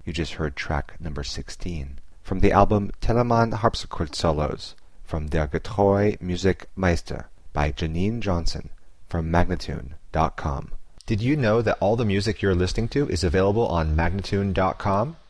You just heard track number 16 from the album Telemann Harpsichord Solos from Der Getreue Musikmeister by Janine Johnson from Magnatune.com. Did you know that all the music you're listening to is available on Magnatune.com?